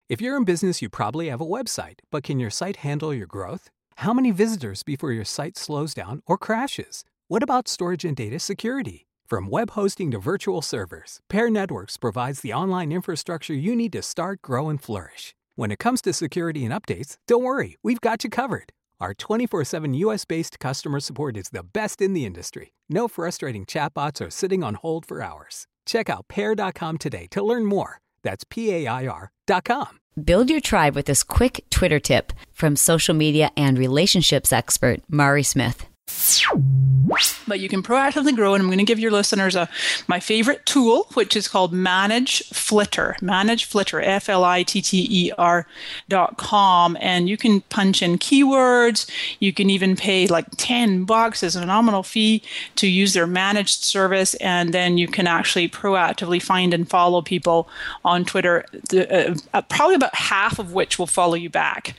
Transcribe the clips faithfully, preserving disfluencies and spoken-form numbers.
If you're in business, you probably have a website, but can your site handle your growth? How many visitors before your site slows down or crashes? What about storage and data security? From web hosting to virtual servers, Pair Networks provides the online infrastructure you need to start, grow, and flourish. When it comes to security and updates, don't worry, we've got you covered. Our twenty-four seven U S-based customer support is the best in the industry. No frustrating chatbots or sitting on hold for hours. Check out pair dot com today to learn more. That's P A I R dot com. Build your tribe with this quick Twitter tip from social media and relationships expert Mari Smith. But you can proactively grow, and I'm going to give your listeners a my favorite tool, which is called Manage Flitter. Manage Flitter, F L I T T E R dot com, and you can punch in keywords. You can even pay like ten bucks as a nominal fee to use their managed service, and then you can actually proactively find and follow people on Twitter, uh, uh, probably about half of which will follow you back.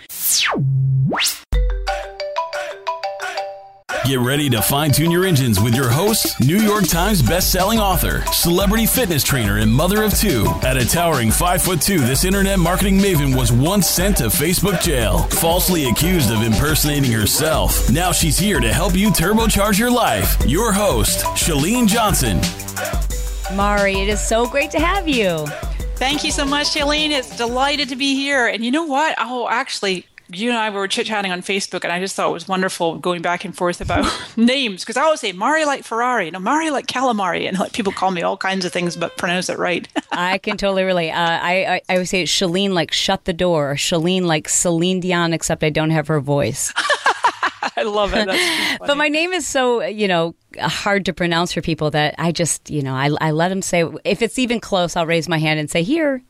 Get ready to fine-tune your engines with your host, New York Times best-selling author, celebrity fitness trainer, and mother of two. At a towering five foot two, this internet marketing maven was once sent to Facebook jail, falsely accused of impersonating herself. Now she's here to help you turbocharge your life. Your host, Chalene Johnson. Mari, it is so great to have you. Thank you so much, Chalene. It's delighted to be here. And you know what? Oh, actually, you and I were chit-chatting on Facebook, and I just thought it was wonderful going back and forth about names, because I always say Mari like Ferrari, you know, Mari like calamari, and like people call me all kinds of things, but pronounce it right. I can totally relate. Uh, I, I I would say Chalene like shut the door, or Chalene like Celine Dion, except I don't have her voice. I love it. That's but my name is so, you know, hard to pronounce for people that I just, you know, I, I let them say, if it's even close, I'll raise my hand and say, here.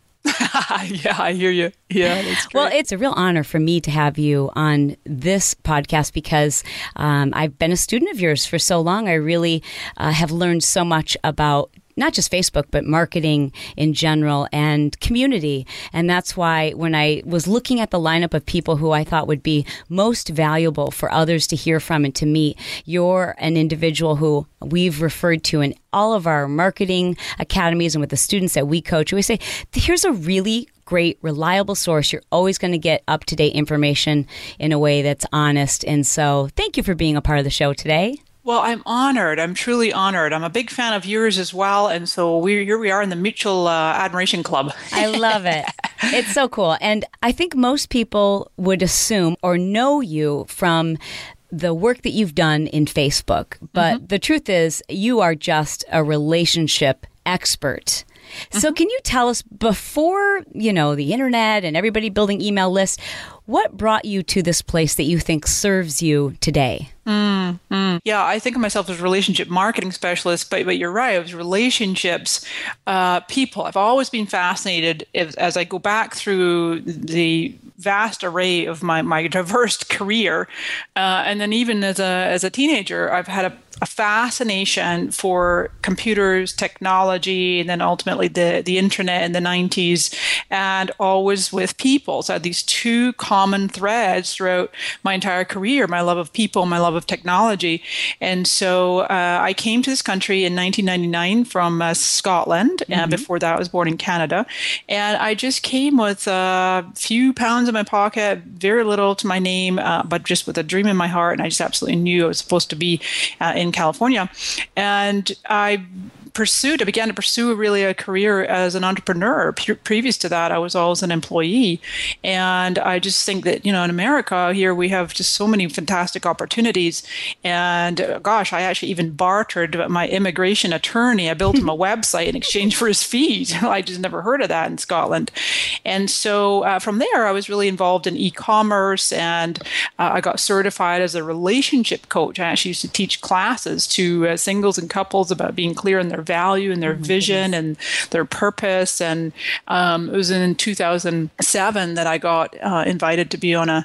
Yeah, I hear you. Yeah, that's great. Well, it's a real honor for me to have you on this podcast because um, I've been a student of yours for so long. I really uh, have learned so much about not just Facebook, but marketing in general and community. And that's why when I was looking at the lineup of people who I thought would be most valuable for others to hear from and to meet, you're an individual who we've referred to in all of our marketing academies and with the students that we coach. We say, here's a really great, reliable source. You're always going to get up-to-date information in a way that's honest. And so thank you for being a part of the show today. Well, I'm honored. I'm truly honored. I'm a big fan of yours as well. And so we're, here we are in the Mutual uh, Admiration Club. I love it. It's so cool. And I think most people would assume or know you from the work that you've done in Facebook. But mm-hmm. the truth is you are just a relationship expert. So mm-hmm. can you tell us, before, you know, the internet and everybody building email lists, what brought you to this place that you think serves you today? Mm, mm. Yeah, I think of myself as a relationship marketing specialist, but but you're right. It was relationships, uh, people. I've always been fascinated as, as I go back through the vast array of my, my diverse career. Uh, and then even as a as a teenager, I've had a, a fascination for computers, technology, and then ultimately the, the internet in the nineties, and always with people. So I had these two common threads throughout my entire career, my love of people, my love of technology. And so uh, I came to this country in nineteen ninety-nine from uh, Scotland, mm-hmm. and before that I was born in Canada. And I just came with a few pounds in my pocket, very little to my name, uh, but just with a dream in my heart. And I just absolutely knew I was supposed to be uh, in California. And I pursued, I began to pursue really a career as an entrepreneur. Pre- previous to that, I was always an employee. And I just think that, you know, in America here, we have just so many fantastic opportunities. And uh, gosh, I actually even bartered my immigration attorney. I built him a website in exchange for his fees. I just never heard of that in Scotland. And so uh, from there, I was really involved in e-commerce, and uh, I got certified as a relationship coach. I actually used to teach classes to uh, singles and couples about being clear in their value and their oh vision goodness. and their purpose. And um, it was in two thousand seven that I got uh, invited to be on a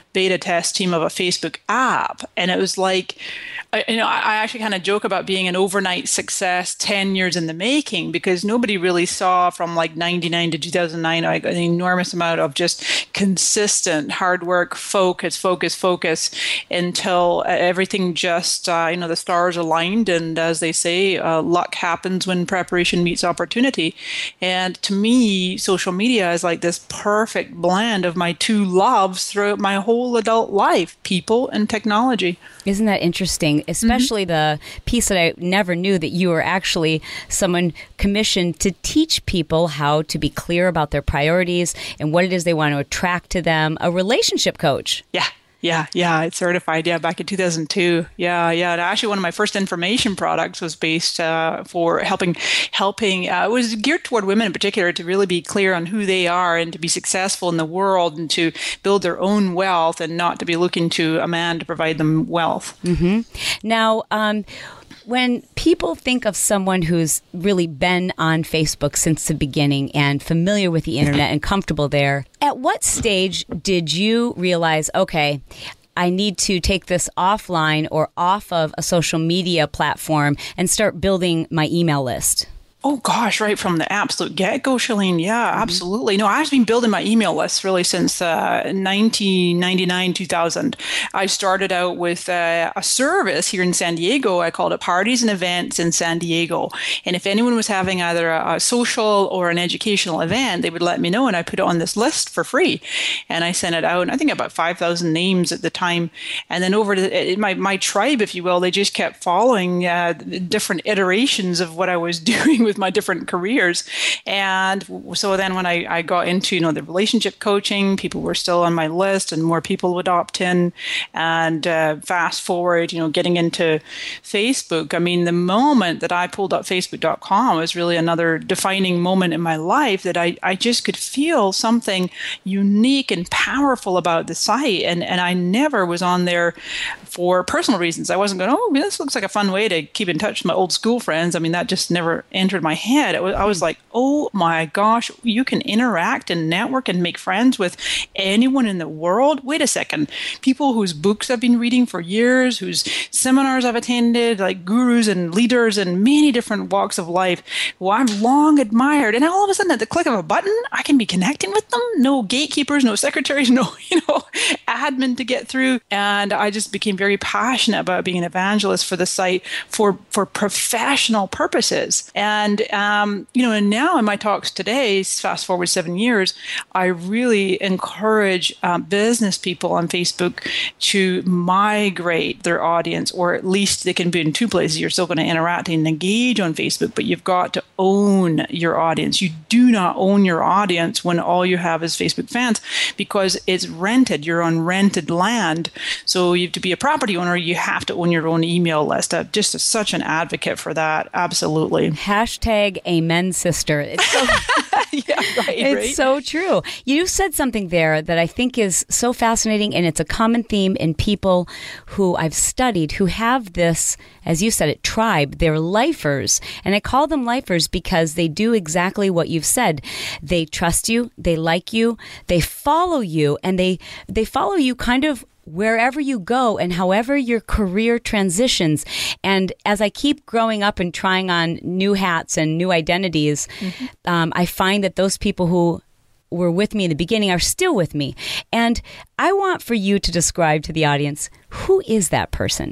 beta test team of a Facebook app. And it was like, I, you know, I actually kind of joke about being an overnight success, ten years in the making, because nobody really saw from like ninety-nine to two thousand nine, I got an enormous amount of just consistent hard work, focus, focus, focus, until everything just, uh, you know, the stars aligned. And as they say, uh, luck happens when preparation meets opportunity. And to me, social media is like this perfect blend of my two loves throughout my whole adult life, people and technology. Isn't that interesting? Especially mm-hmm. the piece that I never knew, that you were actually someone commissioned to teach people how to be clear about their priorities and what it is they want to attract to them. A relationship coach. Yeah. Yeah, yeah, it's certified. Yeah, back in two thousand two. Yeah, yeah. And actually, one of my first information products was based uh, for helping, helping. Uh, it was geared toward women in particular to really be clear on who they are and to be successful in the world and to build their own wealth and not to be looking to a man to provide them wealth. Mm-hmm. Now, um, when people think of someone who's really been on Facebook since the beginning and familiar with the internet and comfortable there, at what stage did you realize, okay, I need to take this offline or off of a social media platform and start building my email list? Oh, gosh, right from the absolute get-go, Shalene. Yeah, mm-hmm. absolutely. No, I've been building my email list really since uh, nineteen ninety-nine, two thousand. I started out with uh, a service here in San Diego. I called it Parties and Events in San Diego. And if anyone was having either a, a social or an educational event, they would let me know, and I put it on this list for free. And I sent it out, and I think about five thousand names at the time. And then over to my, my tribe, if you will, they just kept following uh, different iterations of what I was doing with my different careers. And so then when I, I got into, you know, the relationship coaching, people were still on my list and more people would opt in. And uh, fast forward, you know, getting into Facebook, I mean, the moment that I pulled up Facebook dot com was really another defining moment in my life, that I, I just could feel something unique and powerful about the site. And, and I never was on there for personal reasons. I wasn't going, oh, this looks like a fun way to keep in touch with my old school friends. I mean, that just never entered my head. It was, I was like, oh my gosh, you can interact and network and make friends with anyone in the world. Wait a second. People whose books I've been reading for years, whose seminars I've attended, like gurus and leaders in many different walks of life, who I've long admired. And all of a sudden, at the click of a button, I can be connecting with them. No gatekeepers, no secretaries, no, you know, admin to get through. And I just became very passionate about being an evangelist for the site for, for professional purposes. And, um, you know, and now in my talks today, fast forward seven years, I really encourage um, business people on Facebook to migrate their audience, or at least they can be in two places. You're still going to interact and engage on Facebook, but you've got to own your audience. You do not own your audience when all you have is Facebook fans, because it's rented. You're on rented land. So you have to be a property owner. You have to own your own email list. I'm just a, such an advocate for that. Absolutely. Hashtag amen, sister. It's so, yeah, right, it's right? so true. You said something there that I think is so fascinating, and it's a common theme in people who I've studied who have this, as you said it, tribe. They're lifers. And I call them lifers because they do exactly what you've said. They trust you, they like you, they follow you, and they they follow you kind of wherever you go and however your career transitions. And as I keep growing up and trying on new hats and new identities, mm-hmm. um, I find that those people who were with me in the beginning are still with me. And I want for you to describe to the audience, who is that person?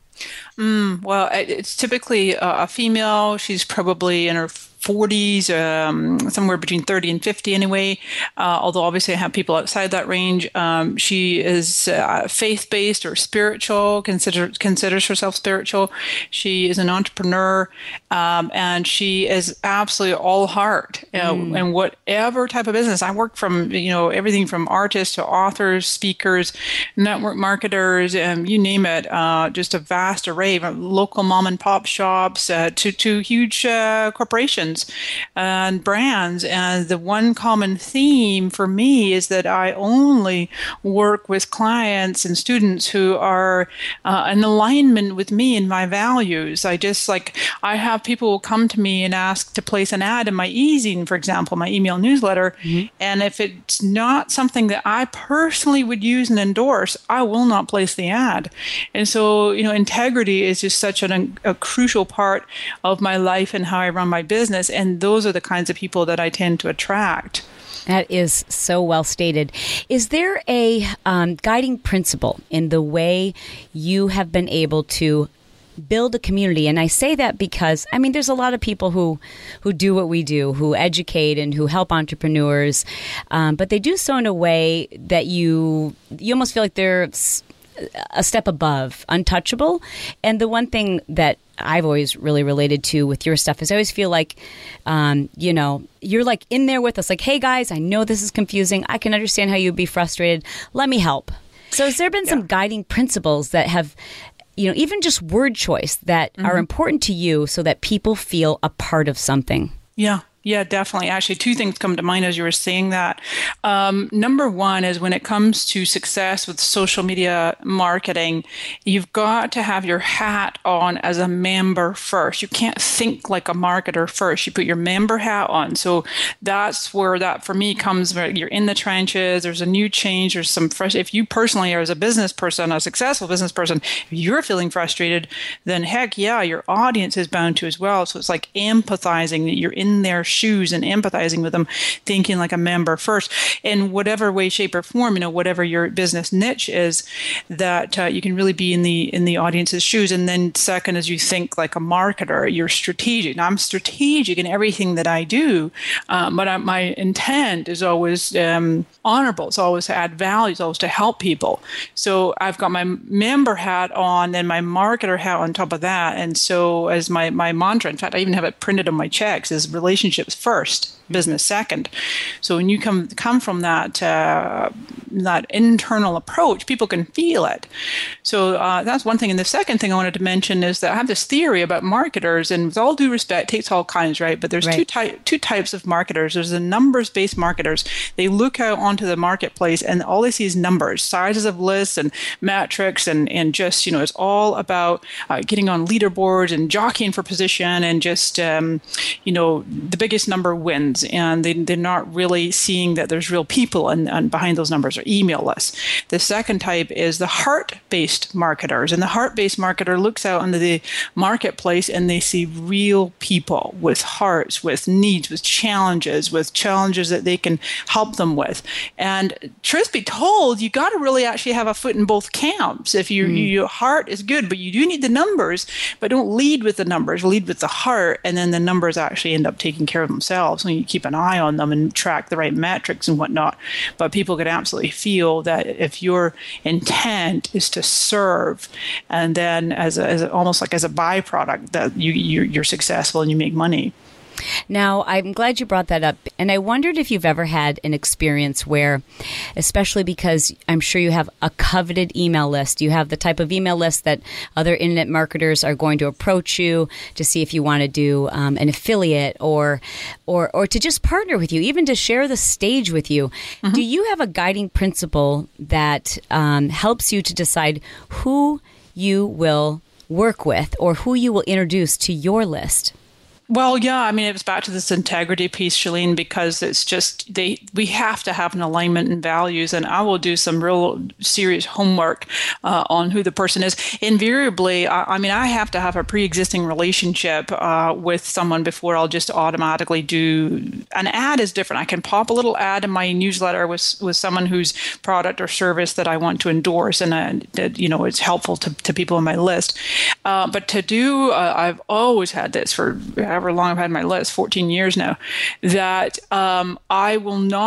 Mm, well, it's typically a female. She's probably in her forties, um, somewhere between thirty and fifty anyway, uh, although obviously I have people outside that range. Um, she is uh, faith-based or spiritual, consider, considers herself spiritual. She is an entrepreneur, um, and she is absolutely all heart. You know, mm. And whatever type of business, I work from, you know, everything from artists to authors, speakers, network marketers, um, you name it, uh, just a vast array of local mom and pop shops uh, to, to huge uh, corporations. organizations and brands. And the one common theme for me is that I only work with clients and students who are uh, in alignment with me and my values. I just like, I have people who come to me and ask to place an ad in my e-zine, for example, my email newsletter. Mm-hmm. And if it's not something that I personally would use and endorse, I will not place the ad. And so, you know, integrity is just such an, a crucial part of my life and how I run my business. And those are the kinds of people that I tend to attract. That is so well stated. Is there a um, guiding principle in the way you have been able to build a community? And I say that because, I mean, there's a lot of people who, who do what we do, who educate and who help entrepreneurs, um, but they do so in a way that you you almost feel like they're a step above, untouchable. And the one thing that I've always really related to with your stuff is I always feel like, um, you know, you're like in there with us, like, hey guys, I know this is confusing. I can understand how you'd be frustrated. Let me help. So has there been yeah. some guiding principles that have, you know, even just word choice that mm-hmm. are important to you so that people feel a part of something? Yeah. Yeah, definitely. Actually, two things come to mind as you were saying that. Um, number one is when it comes to success with social media marketing, you've got to have your hat on as a member first. You can't think like a marketer first. You put your member hat on. So that's where that, for me, comes where you're in the trenches. There's a new change. There's some fresh. If you personally are as a business person, a successful business person, if you're feeling frustrated, then heck yeah, your audience is bound to as well. So it's like empathizing that you're in their shoes and empathizing with them, thinking like a member first, in whatever way, shape, or form, you know, whatever your business niche is, that uh, you can really be in the in the audience's shoes. And then second, as you think like a marketer, you're strategic. Now, I'm strategic in everything that I do, um, but I, my intent is always um, honorable. It's always to add value. It's always to help people. So I've got my member hat on and my marketer hat on top of that. And so as my, my mantra, in fact, I even have it printed on my checks, is relationships first, business second. So when you come come from that uh, that internal approach, people can feel it. So uh, that's one thing. And the second thing I wanted to mention is that I have this theory about marketers, and with all due respect, it takes all kinds, right? But there's right. two type two types of marketers. There's the numbers-based marketers. They look out onto the marketplace, and all they see is numbers, sizes of lists, and metrics, and and just, you know, it's all about uh, getting on leaderboards and jockeying for position, and just um, you know, the biggest number wins. And they, they're not really seeing that there's real people and, and behind those numbers, or email lists. The second type is the heart-based marketers. And the heart-based marketer looks out into the marketplace and they see real people with hearts, with needs, with challenges, with challenges that they can help them with. And truth be told, you got to really actually have a foot in both camps. If you, mm. your heart is good, but you do need the numbers, but don't lead with the numbers, lead with the heart, and then the numbers actually end up taking care of themselves when you keep an eye on them and track the right metrics and whatnot. But people could absolutely feel that if your intent is to serve, and then as, a, as a, almost like as a byproduct, that you you're, you're successful and you make money. Now, I'm glad you brought that up. And I wondered if you've ever had an experience where, especially because I'm sure you have a coveted email list, you have the type of email list that other internet marketers are going to approach you to see if you want to do um, an affiliate or, or, or to just partner with you, even to share the stage with you. Mm-hmm. Do you have a guiding principle that um, helps you to decide who you will work with or who you will introduce to your list? Well, yeah, I mean, it was back to this integrity piece, Shalene, because it's just, they we have to have an alignment in values, and I will do some real serious homework uh, on who the person is. Invariably, I, I mean, I have to have a pre-existing relationship uh, with someone before I'll just automatically do, an ad is different. I can pop a little ad in my newsletter with, with someone whose product or service that I want to endorse, and uh, that, you know, it's helpful to, to people on my list. Uh, but to do, uh, I've always had this for however long I've had my list, fourteen years now, that um, I will not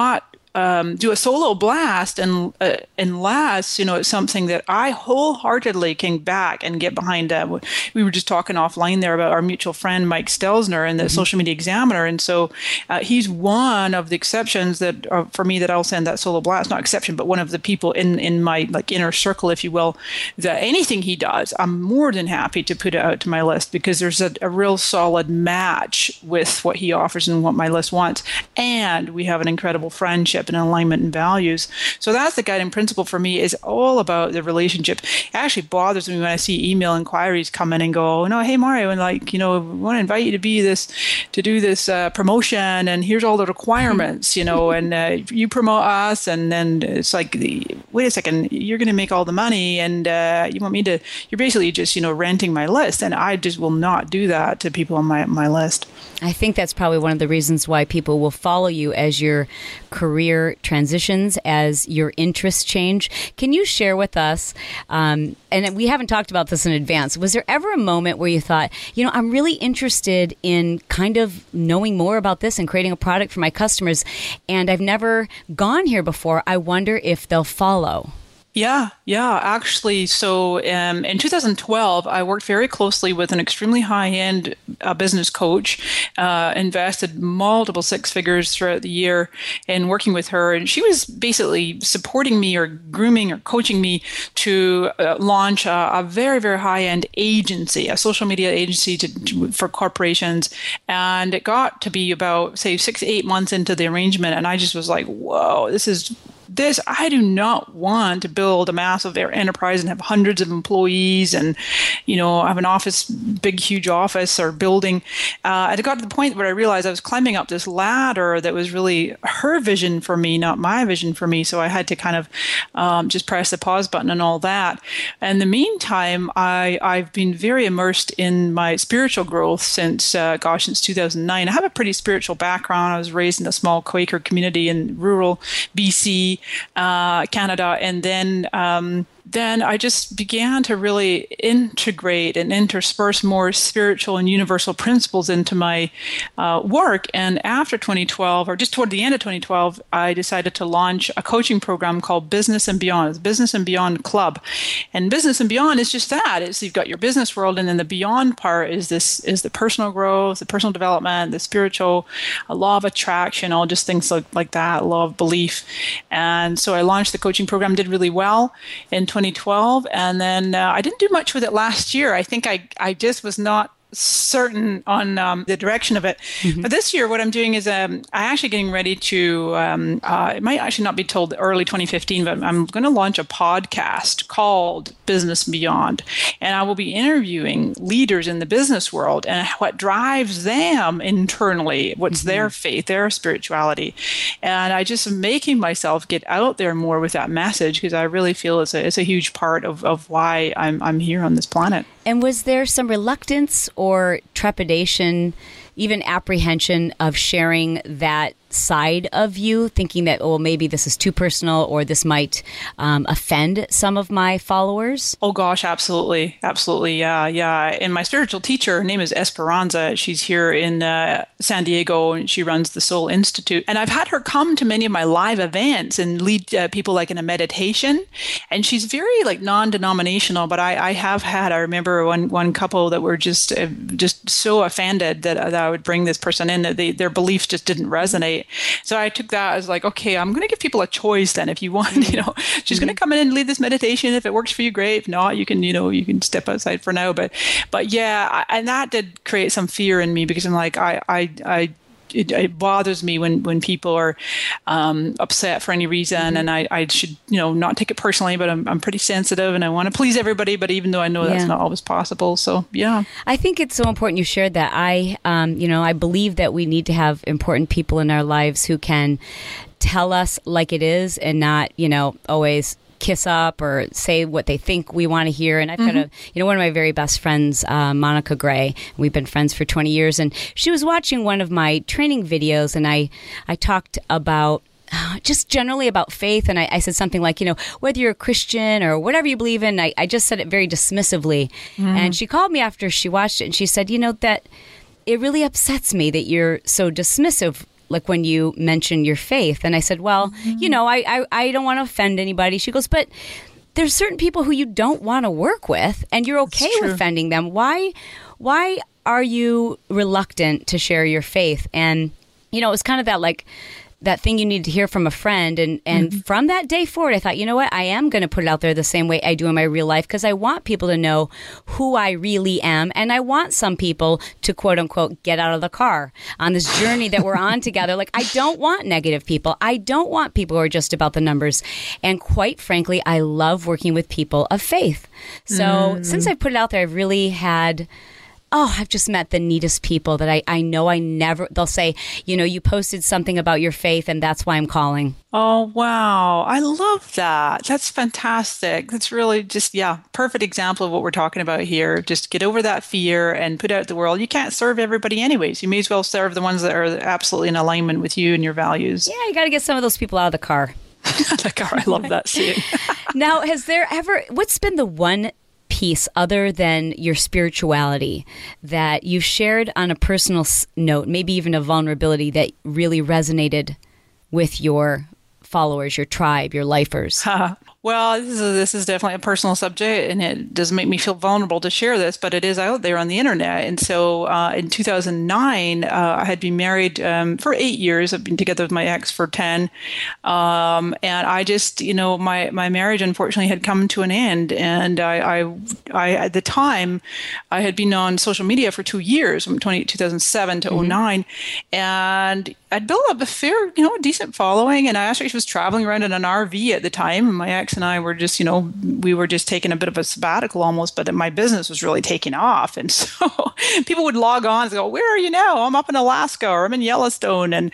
um, do a solo blast and uh, unless, you know, it's something that I wholeheartedly can back and get behind. Uh, we were just talking offline there about our mutual friend, Mike Stelzner, and the mm-hmm. Social Media Examiner. And so uh, he's one of the exceptions that are, for me, that I'll send that solo blast, not exception, but one of the people in, in my like inner circle, if you will, that anything he does, I'm more than happy to put it out to my list because there's a, a real solid match with what he offers and what my list wants. And we have an incredible friendship and alignment in values. So that's the guiding principle for me, is all about the relationship. It actually bothers me when I see email inquiries come in and go, oh, no, hey, Mario, and like, you know, we want to invite you to be this, to do this uh, promotion, and here's all the requirements, you know, and uh, you promote us, and then it's like, wait a second, you're going to make all the money, and uh, you want me to, you're basically just, you know, renting my list, and I just will not do that to people on my, my list. I think that's probably one of the reasons why people will follow you as your career transitions, as your interests change. Can you share with us, um, and we haven't talked about this in advance, was there ever a moment where you thought, you know, I'm really interested in kind of knowing more about this and creating a product for my customers, and I've never gone here before. I wonder if they'll follow. Yeah, yeah, actually. So um, in two thousand twelve, I worked very closely with an extremely high-end uh, business coach, uh, invested multiple six figures throughout the year in working with her. And she was basically supporting me or grooming or coaching me to uh, launch a, a very, very high-end agency, a social media agency to, to, for corporations. And it got to be about, say, six, eight months into the arrangement. And I just was like, whoa, this is... This, I do not want to build a massive enterprise and have hundreds of employees and, you know, have an office, big, huge office or building. Uh, it got to the point where I realized I was climbing up this ladder that was really her vision for me, not my vision for me. So I had to kind of um, just press the pause button and all that. And in the meantime, I, I've been very immersed in my spiritual growth since, uh, gosh, since two thousand nine. I have a pretty spiritual background. I was raised in a small Quaker community in rural B C, Uh, Canada, and then um, then I just began to really integrate and intersperse more spiritual and universal principles into my uh, work. And after twenty twelve, or just toward the end of twenty twelve, I decided to launch a coaching program called Business and Beyond. It's Business and Beyond Club. And Business and Beyond is just that. It's, you've got your business world, and then the beyond part is this is the personal growth, the personal development, the spiritual, a law of attraction, all just things like, like that, law of belief. And so I launched the coaching program, did really well in twenty twelve, and then uh, I didn't do much with it last year. I think I I just was not certain on um, the direction of it. Mm-hmm. But this year, what I'm doing is um, I'm actually getting ready to, um, uh, it might actually not be told early twenty fifteen, but I'm going to launch a podcast called Business Beyond. And I will be interviewing leaders in the business world and what drives them internally, what's mm-hmm. their faith, their spirituality. And I just am making myself get out there more with that message because I really feel it's a, it's a huge part of, of why I'm, I'm here on this planet. And was there some reluctance or trepidation, even apprehension of sharing that side of you, thinking that, oh, maybe this is too personal or this might um, offend some of my followers? Oh, gosh, absolutely. Absolutely. Yeah. Yeah. And my spiritual teacher, her name is Esperanza. She's here in uh, San Diego, and she runs the Soul Institute. And I've had her come to many of my live events and lead uh, people like in a meditation. And she's very like non-denominational, but I, I have had, I remember one, one couple that were just, uh, just so offended that, uh, that I would bring this person in, that they, their beliefs just didn't resonate. So I took that as like, okay, I'm going to give people a choice then. If you want, you know, she's mm-hmm. going to come in and lead this meditation. If it works for you, great. If not, you can, you know, you can step outside for now. But, but yeah, I, and that did create some fear in me because I'm like, I, I, I, It, it bothers me when, when people are um, upset for any reason, mm-hmm. and I, I should, you know, not take it personally, but I'm I'm pretty sensitive and I want to please everybody, but even though I know yeah. that's not always possible. So, yeah. I think it's so important you shared that. I, um, you know, I believe that we need to have important people in our lives who can tell us like it is and not, you know, always kiss up or say what they think we want to hear. And I've mm-hmm. got a, you know, one of my very best friends, uh, Monica Gray, we've been friends for twenty years. And she was watching one of my training videos, and I, I talked about uh, just generally about faith. And I, I said something like, you know, whether you're a Christian or whatever you believe in, I, I just said it very dismissively. Mm. And she called me after she watched it, and she said, you know, that it really upsets me that you're so dismissive like when you mentioned your faith. And I said, well, mm-hmm. you know, I, I, I don't want to offend anybody. She goes, but there's certain people who you don't want to work with, and you're okay with offending them. Why, why are you reluctant to share your faith? And, you know, it was kind of that like, that thing you need to hear from a friend. And, and mm-hmm. from that day forward, I thought, you know what, I am going to put it out there the same way I do in my real life, because I want people to know who I really am. And I want some people to, quote unquote, get out of the car on this journey that we're on together. Like, I don't want negative people. I don't want people who are just about the numbers. And quite frankly, I love working with people of faith. So mm-hmm. since I put it out there, I've really had... Oh, I've just met the neatest people that I, I know I never, they'll say, you know, you posted something about your faith and that's why I'm calling. Oh, wow. I love that. That's fantastic. That's really just, yeah, perfect example of what we're talking about here. Just get over that fear and put out the world. You can't serve everybody anyways. You may as well serve the ones that are absolutely in alignment with you and your values. Yeah, you got to get some of those people out of the car. The car, I love that saying. Now, has there ever, what's been the one piece other than your spirituality that you've shared on a personal note, maybe even a vulnerability that really resonated with your followers, your tribe, your lifers? Well, this is, this is definitely a personal subject, and it does make me feel vulnerable to share this, but it is out there on the internet. And so uh, in two thousand nine, uh, I had been married um, for eight years. I've been together with my ex for ten. Um, and I just, you know, my, my marriage, unfortunately, had come to an end. And I, I, I, at the time, I had been on social media for two years, from two thousand seven to mm-hmm. oh nine. And I'd built up a fair, you know, decent following. And I actually was traveling around in an R V at the time. And my ex and I were just, you know, we were just taking a bit of a sabbatical almost, but my business was really taking off. And so people would log on and go, where are you now? I'm up in Alaska, or I'm in Yellowstone. And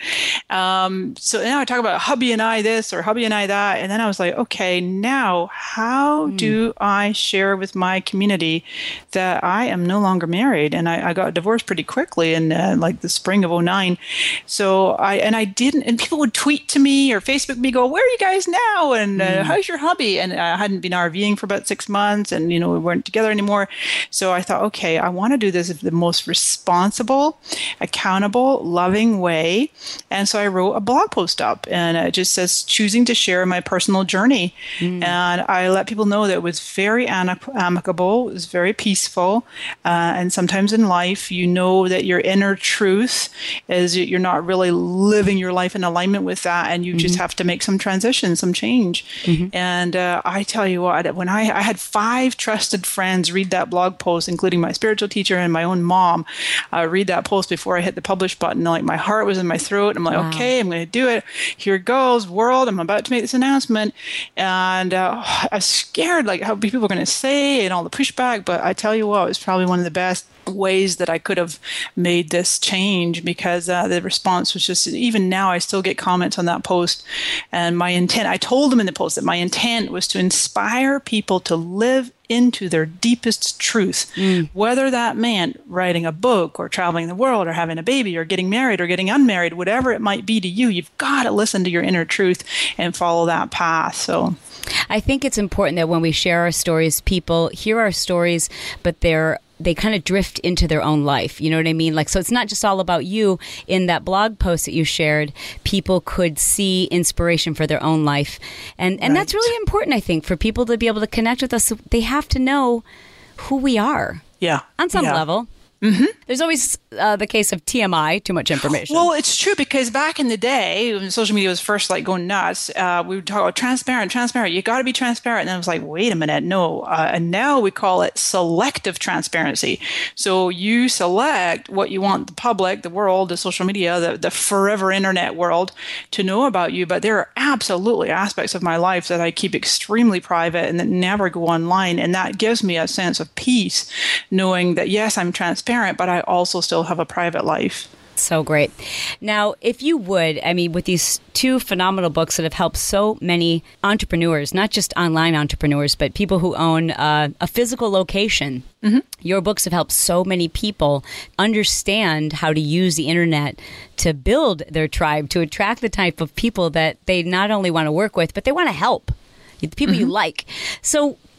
um, so now I talk about hubby and I this or hubby and I that. And then I was like, okay, now how mm. do I share with my community that I am no longer married? And I, I got divorced pretty quickly in uh, like the spring of oh nine. So I, and I didn't, and people would tweet to me or Facebook me, go, where are you guys now? And uh, mm. how's your hubby? And I hadn't been RVing for about six months and, you know, we weren't together anymore. So I thought, okay, I want to do this in the most responsible, accountable, loving way. And so I wrote a blog post up, and it just says, choosing to share my personal journey. Mm. And I let people know that it was very amic- amicable, it was very peaceful. Uh, and sometimes in life, you know that your inner truth is you're not really living your life in alignment with that. And you mm-hmm. just have to make some transition, some change. Mm-hmm. And And uh, I tell you what, when I, I had five trusted friends read that blog post, including my spiritual teacher and my own mom, uh, read that post before I hit the publish button. Like, my heart was in my throat. I'm like, wow. okay, I'm going to do it. Here it goes, world. I'm about to make this announcement. And uh, I was scared, like, how people are going to say and all the pushback. But I tell you what, it was probably one of the best ways that I could have made this change, because uh, the response was just, even now I still get comments on that post. And my intent, I told them in the post that my intent was to inspire people to live into their deepest truth, mm. whether that meant writing a book or traveling the world or having a baby or getting married or getting unmarried, whatever it might be to you. You've got to listen to your inner truth and follow that path. So I think it's important that when we share our stories, people hear our stories, but they're they kind of drift into their own life. You know what I mean? Like, so it's not just all about you. In that blog post that you shared, people could see inspiration for their own life. And and right. that's really important, I think, for people to be able to connect with us. They have to know who we are. Yeah. On some yeah. level. Mm-hmm. There's always uh, the case of T M I, too much information. Well, it's true, because back in the day, when social media was first like going nuts, uh, we would talk about transparent, transparent. You got to be transparent. And I was like, wait a minute, no. Uh, and now we call it selective transparency. So you select what you want the public, the world, the social media, the, the forever internet world to know about you. But there are absolutely aspects of my life that I keep extremely private and that never go online. And that gives me a sense of peace, knowing that, yes, I'm transparent, but I also still have a private life. So great. Now, if you would, I mean, with these two phenomenal books that have helped so many entrepreneurs, not just online entrepreneurs, but people who own uh, a physical location, mm-hmm. your books have helped so many people understand how to use the internet to build their tribe, to attract the type of people that they not only want to work with, but they want to help, the people mm-hmm. you like. So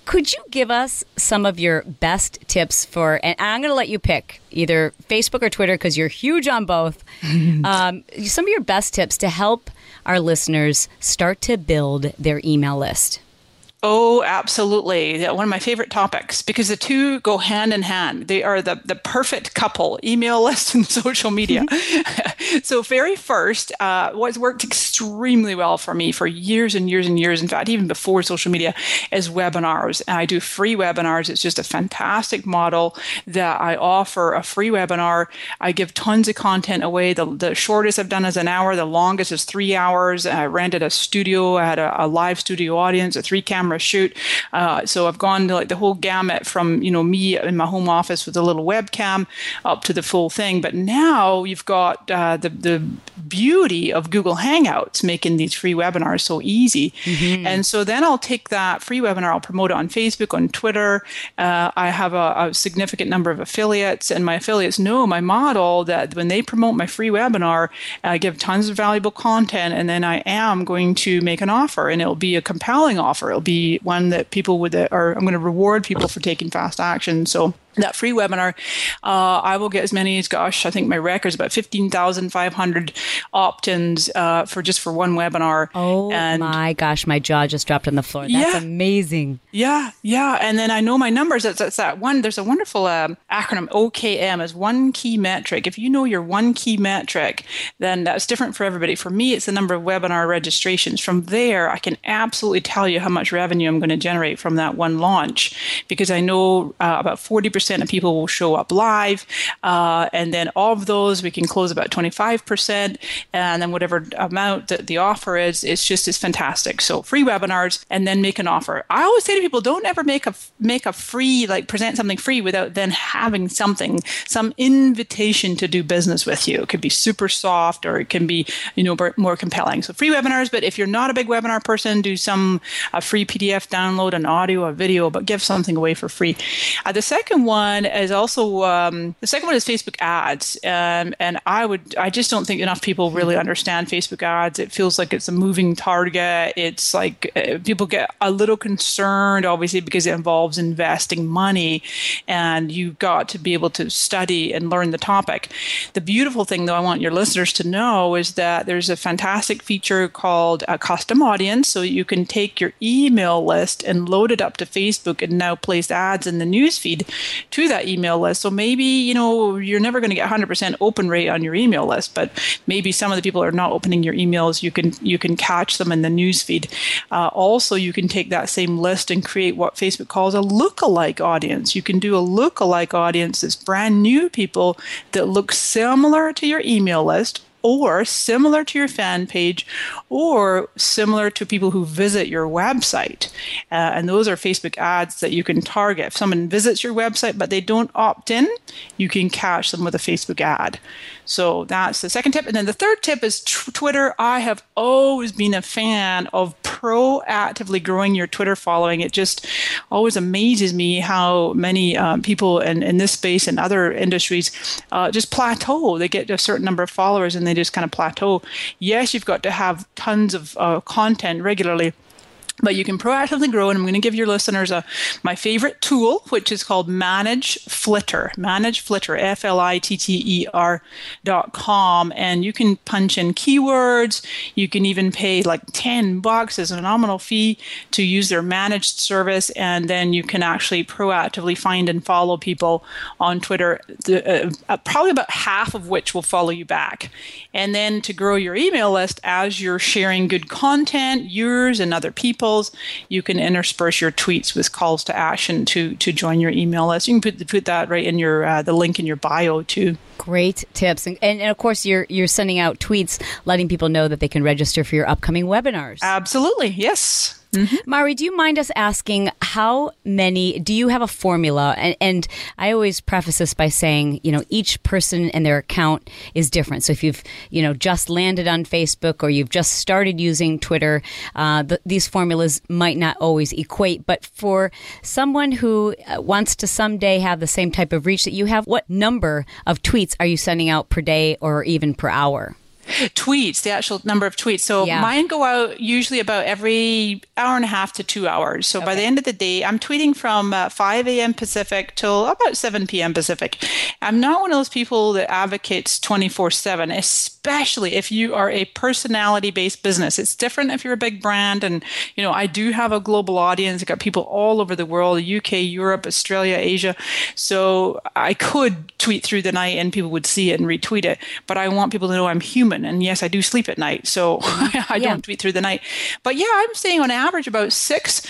Could you give us some of your best tips for, and I'm going to let you pick either Facebook or Twitter because you're huge on both, um, some of your best tips to help our listeners start to build their email list? Oh, absolutely. One of my favorite topics, because the two go hand in hand. They are the, the perfect couple, email list and social media. So very first, uh, what's worked extremely well for me for years and years and years, in fact, even before social media, is webinars. And I do free webinars. It's just a fantastic model that I offer a free webinar. I give tons of content away. The, the shortest I've done is an hour. The longest is three hours. I rented a studio. I had a, a live studio audience, a three camera shoot. Uh, so I've gone to like the whole gamut from, you know, me in my home office with a little webcam up to the full thing. But now you've got uh, the, the beauty of Google Hangouts making these free webinars so easy. Mm-hmm. And so then I'll take that free webinar, I'll promote it on Facebook, on Twitter. Uh, I have a, a significant number of affiliates, and my affiliates know my model that when they promote my free webinar, I give tons of valuable content, and then I am going to make an offer, and it'll be a compelling offer. It'll be one that people would, or I'm going to reward people for taking fast action. So that free webinar, uh, I will get as many as, gosh, I think my record is about fifteen thousand five hundred opt-ins uh, for just for one webinar. Oh and my gosh, my jaw just dropped on the floor. That's yeah, amazing. Yeah, yeah. And then I know my numbers. That's, that's that one. There's a wonderful um, acronym, O K M, is one key metric. If you know your one key metric, then that's different for everybody. For me, it's the number of webinar registrations. From there, I can absolutely tell you how much revenue I'm going to generate from that one launch, because I know uh, about forty percent of people will show up live. Uh, and then of those, we can close about twenty-five percent. And then whatever amount that the offer is, it's just, it's fantastic. So free webinars, and then make an offer. I always say to people, don't ever make a, make a free, like present something free without then having something, some invitation to do business with you. It could be super soft, or it can be, you know, more compelling. So free webinars, but if you're not a big webinar person, do some a free P D F download, an audio, a video, but give something away for free. Uh, the second one is also, um, the second one is Facebook ads. Um, and I would, I just don't think enough people really understand Facebook ads. It feels like it's a moving target. It's like uh, people get a little concerned, obviously, because it involves investing money, and you've got to be able to study and learn the topic. The beautiful thing, though, I want your listeners to know is that there's a fantastic feature called a custom audience. So you can take your email list and load it up to Facebook and now place ads in the newsfeed to that email list. So maybe, you know, you're never going to get one hundred percent open rate on your email list, but maybe some of the people are not opening your emails. You can you can catch them in the newsfeed. Uh, also, you can take that same list and create what Facebook calls a lookalike audience. You can do a lookalike audience that's brand new people that look similar to your email list, or similar to your fan page, or similar to people who visit your website. Uh, and those are Facebook ads that you can target. If someone visits your website but they don't opt in, you can catch them with a Facebook ad. So that's the second tip. And then the third tip is t- Twitter. I have always been a fan of proactively growing your Twitter following. It just always amazes me how many um, people in, in this space and other industries uh, just plateau. They get a certain number of followers and they just kind of plateau. Yes, you've got to have tons of uh, content regularly, but you can proactively grow. And I'm going to give your listeners a my favorite tool, which is called Manage Flitter. Manage Flitter, F L I T T E R dot com. And you can punch in keywords. You can even pay like ten bucks as a nominal fee to use their managed service. And then you can actually proactively find and follow people on Twitter, uh, uh, probably about half of which will follow you back. And then to grow your email list, as you're sharing good content, yours and other people, you can intersperse your tweets with calls to action to to join your email list. You can put put that right in your uh, the link in your bio too. Great tips, and, and of course you're you're sending out tweets letting people know that they can register for your upcoming webinars. Absolutely, yes. Mm-hmm. Mari, do you mind us asking how many, do you have a formula? And, and I always preface this by saying, you know, each person and their account is different. So if you've, you know, just landed on Facebook or you've just started using Twitter, uh, the, these formulas might not always equate. But for someone who wants to someday have the same type of reach that you have, what number of tweets are you sending out per day or even per hour? Tweets, the actual number of tweets. So Yeah. mine go out usually about every hour and a half to two hours. So by the end of the day, I'm tweeting from uh, five a.m. Pacific till about seven p.m. Pacific. I'm not one of those people that advocates twenty-four seven, especially if you are a personality-based business. It's different if you're a big brand. And, you know, I do have a global audience. I've got people all over the world, the U K, Europe, Australia, Asia. So I could tweet through the night and people would see it and retweet it. But I want people to know I'm human. And yes, I do sleep at night. So I Yeah. don't tweet through the night. But yeah, I'm saying on average about six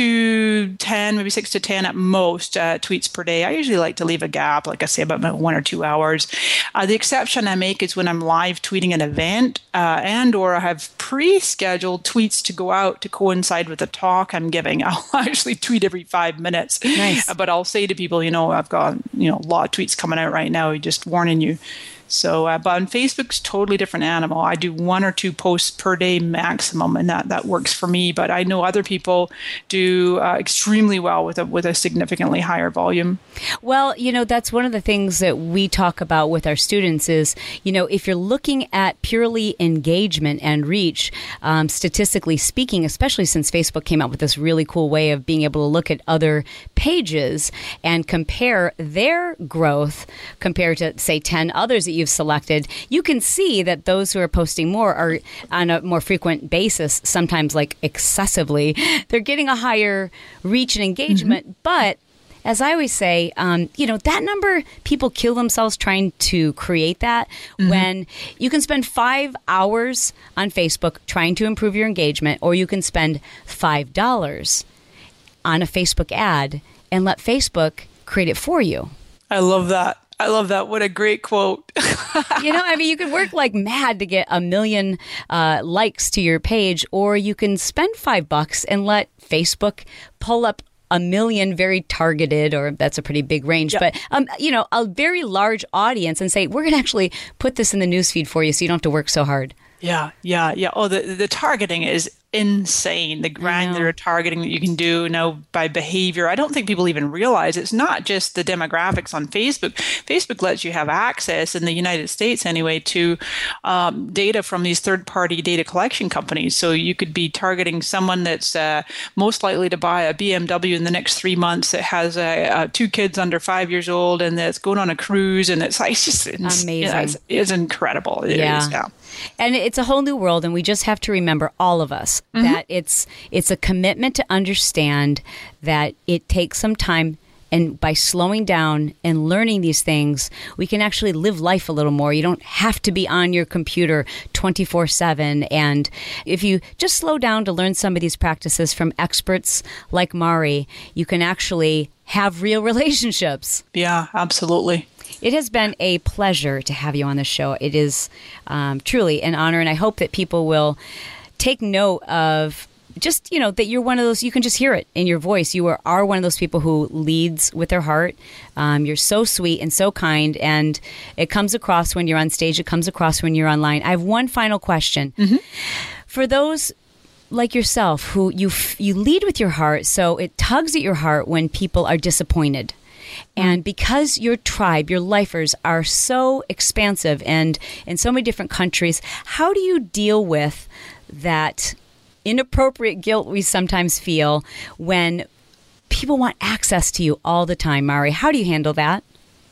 to ten, maybe six to ten at most uh, tweets per day. I usually like to leave a gap, like I say, about one or two hours. Uh, the exception I make is when I'm live tweeting an event uh, and or I have pre-scheduled tweets to go out to coincide with the talk I'm giving. I'll actually tweet every five minutes. Nice. Uh, but I'll say to people, you know, I've got, you know, a lot of tweets coming out right now, just warning you. So, uh, but on Facebook's totally different animal. I do one or two posts per day maximum, and that, that works for me. But I know other people do uh, extremely well with a with a significantly higher volume. Well, you know, that's one of the things that we talk about with our students is, you know, if you're looking at purely engagement and reach, um, statistically speaking, especially since Facebook came out with this really cool way of being able to look at other pages and compare their growth compared to, say, ten others that you've selected, you can see that those who are posting more are on a more frequent basis, sometimes like excessively, they're getting a higher reach and engagement, mm-hmm. but as I always say, um, you know, that number, people kill themselves trying to create that mm-hmm. when you can spend five hours on Facebook trying to improve your engagement, or you can spend five dollars on a Facebook ad and let Facebook create it for you. I love that. I love that. What a great quote. You know, I mean, you could work like mad to get a million uh, likes to your page, or you can spend five bucks and let Facebook pull up a million very targeted, or that's a pretty big range, yep. but, um, you know, a very large audience and say, we're going to actually put this in the newsfeed for you so you don't have to work so hard. Yeah, yeah, yeah. Oh, the the targeting is insane. The granular targeting that you can do now by behavior. I don't think people even realize it's not just the demographics on Facebook. Facebook lets you have access in the United States anyway to um, data from these third-party data collection companies. So you could be targeting someone that's uh, most likely to buy a B M W in the next three months that has uh, uh, two kids under five years old and that's going on a cruise, and it's like it's just it's, amazing. You know, it's, it's incredible. It yeah. is, yeah. And it's a whole new world, and we just have to remember, all of us, mm-hmm. that it's it's a commitment to understand that it takes some time, and by slowing down and learning these things, we can actually live life a little more. You don't have to be on your computer twenty-four seven, and if you just slow down to learn some of these practices from experts like Mari, you can actually have real relationships. Yeah, absolutely. It has been a pleasure to have you on the show. It is um, truly an honor, and I hope that people will take note of just, you know, that you're one of those, you can just hear it in your voice. You are, are one of those people who leads with their heart. Um, you're so sweet and so kind, and it comes across when you're on stage. It comes across when you're online. I have one final question. Mm-hmm. For those like yourself who you you lead with your heart, so it tugs at your heart when people are disappointed. And because your tribe, your lifers, are so expansive and in so many different countries, how do you deal with that inappropriate guilt we sometimes feel when people want access to you all the time, Mari? How do you handle that?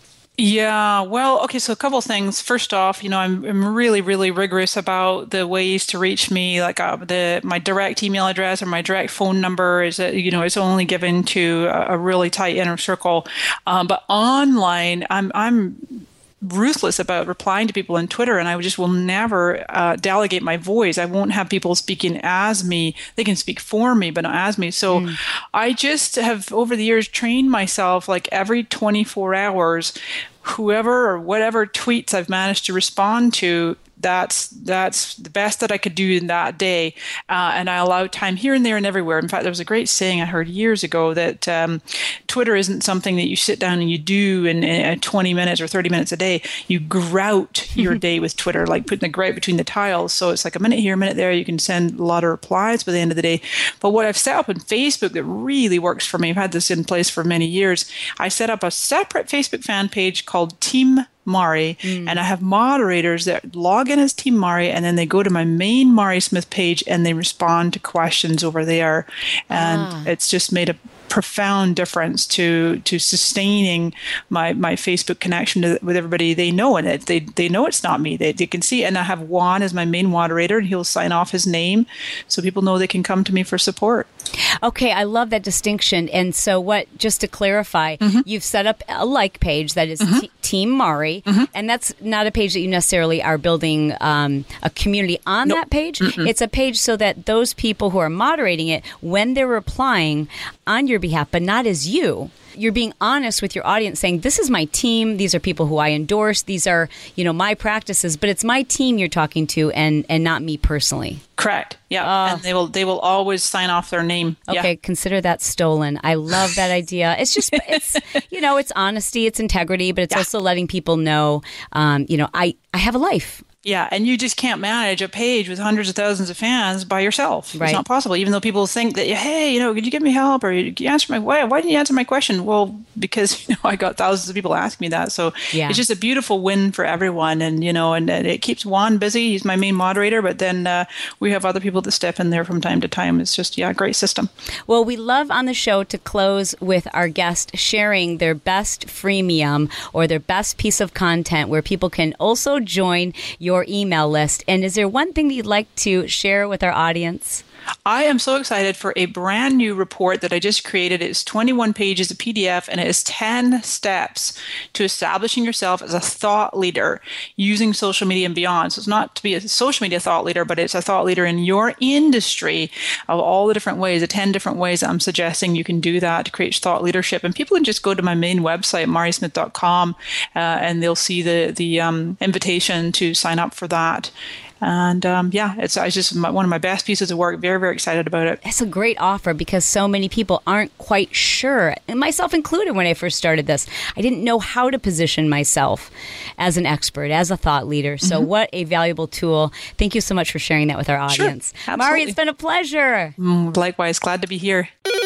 Yeah, well, okay, so a couple of things. First off, you know, I'm, I'm really, really rigorous about the ways to reach me. Like uh, the my direct email address or my direct phone number is, uh, you know, it's only given to a, a really tight inner circle. Um, but online, I'm I'm ruthless about replying to people on Twitter, and I just will never uh, delegate my voice. I won't have people speaking as me. They can speak for me, but not as me. So mm. I just have, over the years, trained myself like every twenty-four hours, whoever or whatever tweets I've managed to respond to, that's that's the best that I could do in that day. Uh, and I allow time here and there and everywhere. In fact, there was a great saying I heard years ago that um, Twitter isn't something that you sit down and you do in, in twenty minutes or thirty minutes a day. You grout your day with Twitter, like putting the grout between the tiles. So it's like a minute here, a minute there. You can send a lot of replies by the end of the day. But what I've set up in Facebook that really works for me, I've had this in place for many years. I set up a separate Facebook fan page called Team Mari, mm. and I have moderators that log in as Team Mari, and then they go to my main Mari Smith page and they respond to questions over there. And ah. it's just made a profound difference to to sustaining my my Facebook connection to, with everybody they know, and it they they know it's not me. They they can see, and I have Juan as my main moderator, and he'll sign off his name, so people know they can come to me for support. Okay, I love that distinction. And so, what? Just to clarify, mm-hmm. you've set up a like page that is mm-hmm. t- Team Mari, mm-hmm. and that's not a page that you necessarily are building um, a community on nope. that page. Mm-mm. It's a page so that those people who are moderating it, when they're replying on your behalf, but not as you, you're being honest with your audience, saying, this is my team, these are people who I endorse, these are, you know, my practices, but it's my team you're talking to, and and not me personally. Correct. Yeah. Uh, and they will they will always sign off their name. Okay, yeah. Consider that stolen. I love that idea. It's just, it's, you know, it's honesty, it's integrity, but it's yeah. also letting people know, um, you know, I, I have a life. Yeah, and you just can't manage a page with hundreds of thousands of fans by yourself. Right. It's not possible, even though people think that, hey, you know, could you give me help, or you answer my why? Why didn't you answer my question? Well, because you know I got thousands of people asking me that, so yeah. it's just a beautiful win for everyone, and you know, and, and it keeps Juan busy. He's my main moderator, but then uh, we have other people that step in there from time to time. It's just yeah, a great system. Well, we love on the show to close with our guest sharing their best freemium or their best piece of content where people can also join your your email list. And is there one thing that you'd like to share with our audience? I am so excited for a brand new report that I just created. It's twenty-one pages of P D F, and it is ten steps to establishing yourself as a thought leader using social media and beyond. So it's not to be a social media thought leader, but it's a thought leader in your industry of all the different ways, the ten different ways that I'm suggesting you can do that to create thought leadership. And people can just go to my main website, mari smith dot com, uh, and they'll see the, the um, invitation to sign up for that. And um, yeah, it's, it's just my, one of my best pieces of work. Very, very excited about it. It's a great offer because so many people aren't quite sure, and myself included when I first started this. I didn't know how to position myself as an expert, as a thought leader. So mm-hmm. what a valuable tool. Thank you so much for sharing that with our audience. Sure, Mari, it's been a pleasure. Mm, likewise. Glad to be here.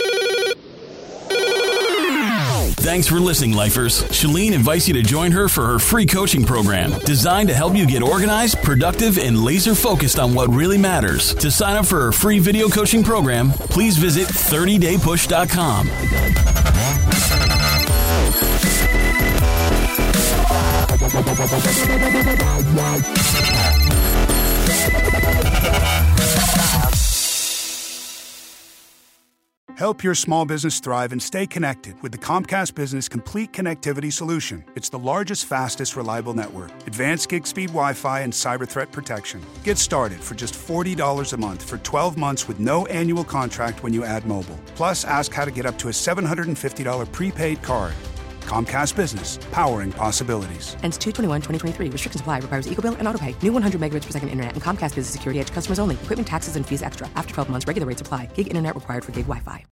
Thanks for listening, Lifers. Chalene invites you to join her for her free coaching program designed to help you get organized, productive, and laser focused on what really matters. To sign up for her free video coaching program, please visit thirty day push dot com. Help your small business thrive and stay connected with the Comcast Business Complete Connectivity Solution. It's the largest, fastest, reliable network, advanced gig speed Wi-Fi, and cyber threat protection. Get started for just forty dollars a month for twelve months with no annual contract when you add mobile. Plus, ask how to get up to a seven hundred fifty dollars prepaid card. Comcast Business, powering possibilities. Ends two twenty-one twenty twenty-three. Restrictions apply. Requires EcoBill and AutoPay. New one hundred megabits per second internet and Comcast Business Security Edge customers only. Equipment taxes and fees extra. After twelve months, regular rates apply. Gig internet required for gig Wi-Fi.